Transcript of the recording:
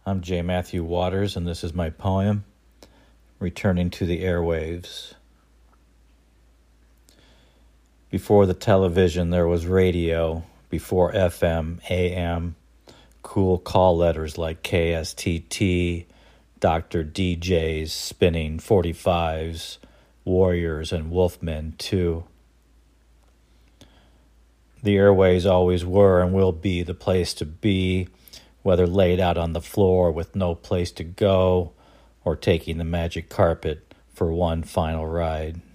I'm J. Matthew Waters, and this is my poem, Returning to the Airwaves. Before the television, there was radio. Before FM, AM, cool call letters like KSTT, Dr. DJs spinning 45s, Warriors and Wolfmen too. The airways always were and will be the place to be, whether laid out on the floor with no place to go or taking the magic carpet for one final ride.